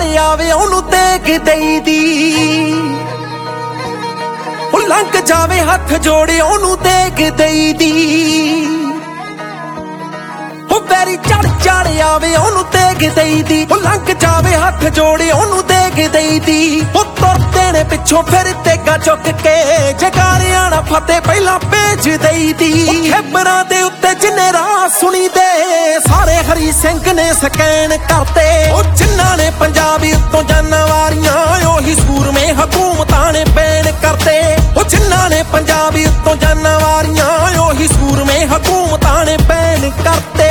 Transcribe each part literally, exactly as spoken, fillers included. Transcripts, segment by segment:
ਚਾੜ ਆਵੇ ਉਹਨੂੰ ਦੇਖ ਦੇਈ ਦੀ ਉਹ ਲੰਘ ਜਾਵੇ ਹੱਥ ਜੋੜੇ ਉਹਨੂੰ ਦੇਖ ਦੇਈ ਦੀ ਉਹ ਵੈਰੀ ਚੜ ਚਾੜ ਆਵੇ ਉਹਨੂੰ ਦੇਖ ਦੇਈ ਦੀ ਉਹ ਲੰਘ ਜਾਵੇ ਹੱਥ ਜੋੜੇ ਉਹਨੂੰ ਦੇਖ ਦੇਈ ਦੀ ਉਹ ਤੁਰਦੇ ਨੇ ਪਿੱਛੋਂ ਫਿਰ ਤੇਗਾ ਚੁੱਕ ਕੇ ਜਗਾਰਿਆਂ ਨਾ ਫਤਿਹ ਪਹਿਲਾਂ ਭੇਜ ਦੇਈ ਦੀ ਖੇਬਰਾਂ ਦੇ ਉੱਤੇ ਜਿੰਨੇ ਰਾਹ ਸੁਣੀ ਦੇ ਸਾਰੇ ਹਰੀ ਸਿੰਘ ਨੇ ਸਕੈਨ ਕਰਤੇ ਉਹ ਜਿਨ੍ਹਾਂ ਨੇ ਪੰਜਾਬੀ ਉੱਤੋਂ ਜਾਨਾਂ ਵਾਰੀਆਂ ਉਹੀ ਸੂਰਮੇ ਹਕੂਮਤਾਂ ਨੇ ਬੈਨ ਕਰਤੇ ਉਹ ਜਿਨ੍ਹਾਂ ਨੇ ਪੰਜਾਬੀ ਉੱਤੋਂ ਜਾਨਾਂ ਵਾਰੀਆਂ ਉਹੀ ਸੂਰਮੇ ਹਕੂਮਤਾਂ ਨੇ ਬੈਨ ਕਰਤੇ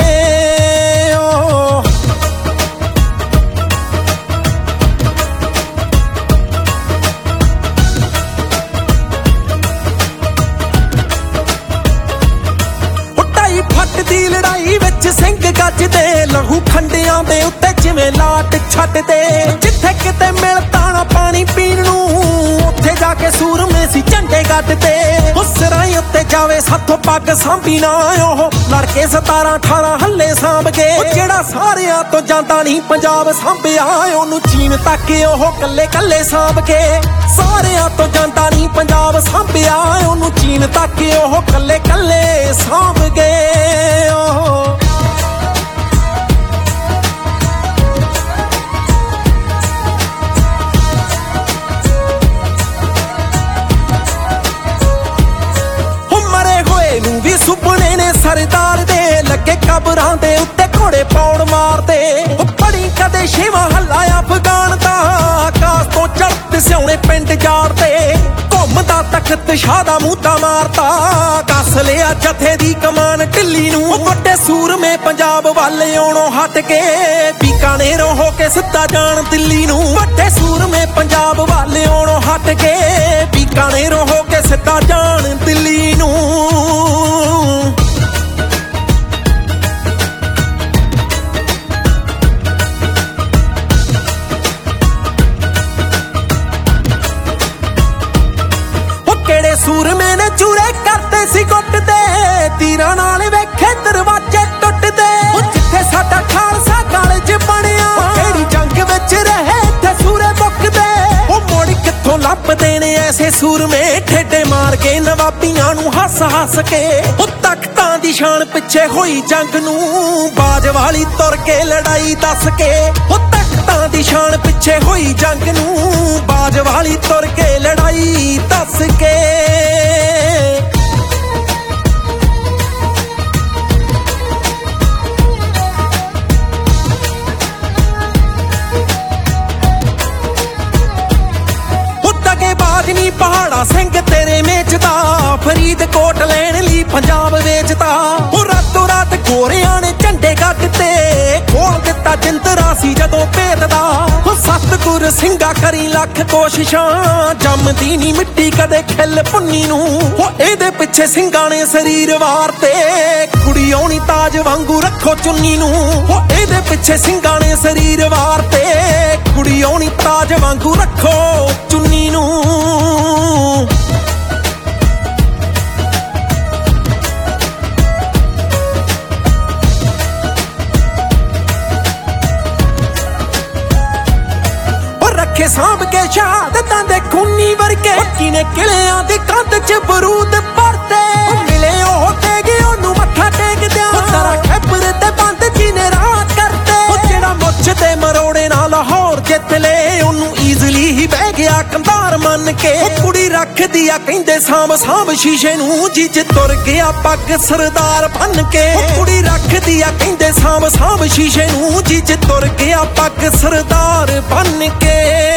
ਫੱਟ ਦੀ ਲੜਾਈ ਵਿੱਚ ਸਿੰਘ ਗੱਜਦੇ ਲਹੂ ਖੰਡਿਆਂ ਦੇ ਉੱਤੇ ਜਿਵੇਂ ਲਾਟ ਛੱਡਦੇ ਜਿੱਥੇ ਕਿਤੇ ਮਿਲਦਾ ਨਾ ਪਾਣੀ ਪੀਣ ਨੂੰ ਉੱਥੇ ਜਾ ਕੇ ਸੂਰਮੇ ਸੀ ਝੰਡੇ ਗੱਡਦੇ ਉਸ ਰਾਈ ਉੱਤੇ ਜਾਵੇ ਸਾਥੋਂ ਪੱਗ ਸਾਂਭੀ ਨਾ ਉਹ ਲੜਕੇ ਸਤਾਰਾਂ ਅਠਾਰਾਂ ਹੱਲੇ ਸਾਂਭ ਕੇ ਜਿਹੜਾ ਸਾਰਿਆਂ ਤੋਂ ਜਾਂਦਾ ਨਹੀਂ ਪੰਜਾਬ ਸਾਂਭਿਆ ਉਹਨੂੰ ਚੀਨ ਤੱਕ ਉਹ ਕੱਲੇ ਕੱਲੇ ਸਾਂਭ ਕੇ ਸਾਰਿਆਂ ਤੋਂ ਜਾਂਦਾ ਨਹੀਂ ਪੰਜਾਬ ਸਾਂਭਿਆ ਉਹਨੂੰ ਚੀਨ ਤੱਕ ਉਹ ਕੱਲੇ ਕੱਲੇ ਸਾਂਭ ਗਏ ਉਹ ਨੂੰ ਵੀ ਸੁਪਨੇ ਨੇ ਸਰਦਾਰ ਦੇ ਲੱਗੇ ਕਬਰਾਂ ਦੇ ਉੱਤੇ ਘੋੜੇ ਪੌੜ ਮਾਰਦੇ ਉਹ ਬੜੀ ਕਦੇ ਸ਼ੇਵਾ ਹੱਲਾ ਅਫਗਾਨ ਦਾ ਆਕਾਸ਼ ਤੋਂ ਚੜ੍ਹਦੇ ਸਿਉਣੇ ਪਿੰਡ ਜਾੜਦੇ ਘੁੰਮਦਾ ਤਖਤ ਸ਼ਾਹ ਦਾ ਮੂਤਾ ਮਾਰਦਾ ਕੱਸ ਲਿਆ ਜਥੇ ਦੀ ਕਮਾਨ ਢਿੱਲੀ ਨੂੰ ਵੱਡੇ ਸੂਰਮੇ ਪੰਜਾਬ ਵੱਲ ਆਉਣੋਂ ਹਟ ਕੇ ਬੀਕਾਨੇਰੋਂ ਹੋ ਕੇ ਸਿੱਧਾ ਜਾਣ ਦਿੱਲੀ ਨੂੰ ਵੱਡੇ ਸੂਰਮੇ ਪੰਜਾਬ ਵੱਲ ਆਉਣੋਂ ਹਟ ਕੇ ਬੀਕਾਨੇਰੋਂ ਹੋ ਕੇ ਸਿੱਧਾ ਜਾਣ ਦਿੱਲੀ ਨੂੰ ਸੂਰਮੇ ਨੇ ਚੂਰੇ ਕਰਤੇ ਸੀ ਗੁੱਟ ਦੇ ਤੀਰਾਂ ਨਾਲ ਵੇਖੇ ਦਰਵਾਜ਼ੇ ਟੁੱਟਦੇ ਉਹ ਜਿੱਥੇ ਸਾਡਾ ਖਾਲਸਾ ਕਾਲਜ ਬਣਿਆ ਕਿਹੜੀ ਜੰਗ ਵਿੱਚ ਰਹੇ ਇੱਥੇ ਸੂਰੇ ਮੁੱਕਦੇ ਉਹ ਮੋੜ ਕਿੱਥੋਂ ਲੱਭਦੇ ਨੇ ਐਸੇ ਸੂਰਮੇ ਠੇਡੇ ਮਾਰ ਕੇ ਨਵਾਬੀਆਂ ਨੂੰ ਹੱਸ ਹੱਸ ਕੇ ਉਹ ਤਖਤਾਂ ਦੀ ਸ਼ਾਨ ਪਿੱਛੇ ਹੋਈ ਜੰਗ ਨੂੰ ਬਾਜ ਵਾਲੀ ਤੁਰ ਕੇ ਲੜਾਈ ਦੱਸ ਕੇ ਉਹ ਤਖਤਾਂ ਦੀ ਸ਼ਾਨ ਪਿੱਛੇ ਹੋਈ ਜੰਗ ਨੂੰ ਬਾਜ ਵਾਲੀ ਤੁਰ ਕੇ ਲੜਾਈ ਦੱਸ ਕੇ ਪਹਾੜਾ ਸਿੰਘ ਤੇਰੇ ਮੇਚਦਾ ਫਰੀਦਕੋਟ ਲੈਣ ਲਈ ਪੰਜਾਬ ਵੇਚਦਾ ਉਹ ਰਾਤੋਂ ਰਾਤ ਗੋਰਿਆਂ ਨੇ ਝੰਡੇ ਗੱਡਤੇ ਖੋਲ ਦਿੱਤਾ ਜਿੰਦਰਾ ਸੀ ਜਦੋਂ ਭੇਦਦਾ ਉਹ ਸਤਿਗੁਰ ਸਿੰਘਾ ਕਰੀ ਲੱਖ ਕੋਸ਼ਿਸ਼ਾਂ ਜੰਮਦੀ ਨੀ ਮਿੱਟੀ ਕਦੇ ਖਿੱਲ ਪੁੰਨੀ ਨੂੰ ਉਹ ਇਹਦੇ ਪਿੱਛੇ ਸਿੰਘਾਂ ਨੇ ਸਰੀਰ ਵਾਰਤੇ ਕੁੜੀ ਆਉਣੀ ਤਾਜ ਵਾਂਗੂ ਰੱਖੋ ਚੁੰਨੀ ਨੂੰ ਉਹ ਇਹਦੇ ਪਿੱਛੇ ਸਿੰਘਾਂ ਨੇ ਸਰੀਰ ਵਾਰਤੇ ਕੁੜੀ ਆਉਣੀ ਤਾਜ ਵਾਂਗੂ ਰੱਖੋ ਚੁੰਨੀ ਨੂੰ ਰੱਖੇ ਸਾਂਭ ਕੇ ਸ਼ਹਾਦਤਾਂ ਦੇ ਖੂਨੀ ਵਰਗੇ ਕਿਨੇ ਕਿਲਿਆਂ ਦੀ ਕੰਧ ਚ ਬਰੂਦ ਭਰਦੇ ਮਿਲੇ ਉਹ ਤੇਗੇ ਉਹਨੂੰ ਮੱਥਾ ਟੇਕਦਿਆਂ ਸਾਰਾ ਖੈਬਰ ਤੇ ਬੰਦ ਜਿਹਨੇ ਰਾਤ ਕਰਦੇ ਉਹ ਜਿਹੜਾ ਮੁੱਛ ਤੇ ਮਰੋੜੇ ਨਾਲ ਲਾਹੌਰ ਜਿੱਤ ਲੈ ਉਹਨੂੰ ਈਜ਼ਲੀ ਹੀ ਬਹਿ ਗਿਆ ਕੰਧਾਰ ਮੰਨ ਕੇ ਉਹ ਕੁੜੀ ਰੱਖਦੀ ਆ ਕਹਿੰਦੇ ਸਾਂਭ ਸਾਂਭ ਸ਼ੀਸ਼ੇ ਨੂੰ ਜਿੱਜ ਤੁਰ ਗਿਆ ਪੱਗ ਸਰਦਾਰ ਬਣ ਕੇ ਉਹ ਕੁੜੀ ਰੱਖਦੀ ਆ ਕਹਿੰਦੇ ਸਾਂਭ ਸਾਂਭ ਸ਼ੀਸ਼ੇ ਨੂੰ ਜਿੱਜ ਤੁਰ ਗਿਆ ਪੱਗ ਸਰਦਾਰ ਬਣ ਕੇ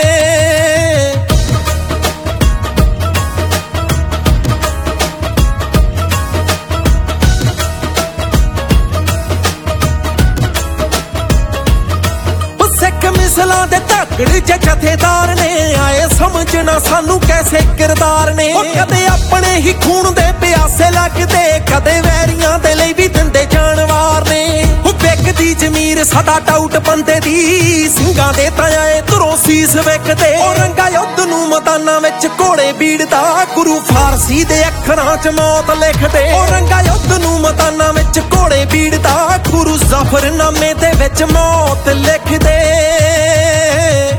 ਮਿਸਲਾਂ ਦੇ ਧਾਕੜ ਚ ਜਥੇਦਾਰ ਨੇ ਆਏ ਸਮਝਣਾ ਸਾਨੂੰ ਕੈਸੇ ਕਿਰਦਾਰ ਨੇ ਕਦੇ ਆਪਣੇ ਹੀ ਖੂਨ ਦੇ ਪਿਆਸੇ ਲੱਗਦੇ ਕਦੇ ਵੈਰੀਆਂ ਦੇ ਲਈ ਵੀ ਦਿੰਦੇ ਜਾਨਵਾਰ ਨੇ ਉਹ ਵਿਕਦੀ ਜ਼ਮੀਰ ਸਦਾ ਟਾਊਟ ਬੰਦੇ ਦੀ ਸਿੰਘਾਂ ਦੇ ਤਾਂ ਆਏ ਧਰੋਂ ਸੀਸ ਵਿਕਦੇ ਉਹ ਰੰਗਾ ਯੁੱਧ ਨੂੰ ਮੈਦਾਨਾਂ ਵਿੱਚ ਘੋੜੇ ਬੀੜਦਾ ਗੁਰੂ ਫਾਰਸੀ ਦੇ ਅੱਖਰਾਂ ਚ ਮੌਤ ਲਿਖਦੇ ਉਹ ਰੰਗਾ ਯੁੱਧ ਨੂੰ ਮੈਦਾਨਾਂ ਵਿੱਚ ਘੋੜੇ ਬੀੜਦਾ ਗੁਰੂ ਜ਼ਫਰਨਾਮੇ ਦੇ ਵਿੱਚ ਮੌਤ ਲਿਖਦੇ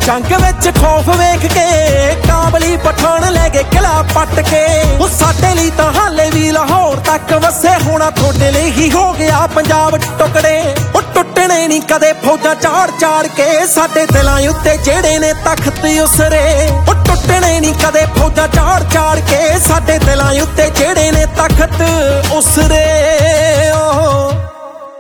ਜੰਗ ਵਿੱਚ ਖੌਫ ਵੇਖ ਕੇ ਕਾਬਲੀ ਪਠਾਨ ਲੈ ਗਏ ਕਿਲਾ ਪੱਟ ਕੇ। ਉਹ ਸਾਡੇ ਲਈ ਤਾਂ ਹਾਲੇ ਵੀ ਲਾਹੌਰ ਤੱਕ ਵਸੇ ਹੋਣਾ, ਤੁਹਾਡੇ ਲਈ ਹੀ ਹੋ ਗਿਆ ਪੰਜਾਬ ਟੁਕੜੇ। ਉਹ ਟੁੱਟਣੇ ਨਹੀਂ ਕਦੇ ਫੌਜਾਂ ਚਾੜ ਚਾੜ ਕੇ, ਸਾਡੇ ਦਿਲਾਂ ਉੱਤੇ ਜਿਹੜੇ ਨੇ ਤਖਤ ਉਸਰੇ। ਉਹ ਟੁੱਟਣੇ ਨਹੀਂ ਕਦੇ ਫੌਜਾਂ ਚਾੜ ਚਾੜ ਕੇ, ਸਾਡੇ ਦਿਲਾਂ ਉੱਤੇ ਜਿਹੜੇ ਨੇ ਤਖਤ ਉਸਰੇ।